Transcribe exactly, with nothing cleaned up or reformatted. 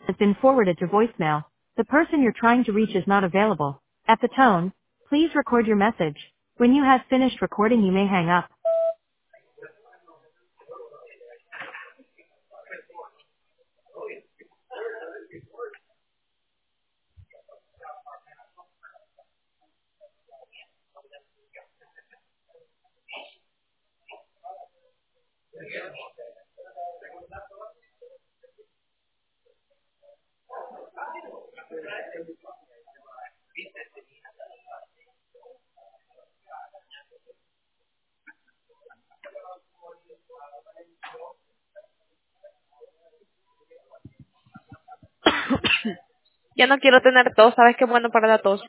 has been forwarded to voicemail. The person you're trying to reach is not available. At the tone, please record your message. When you have finished recording, you may hang up. Ya no quiero tener tos, ¿sabes qué es bueno para la tos?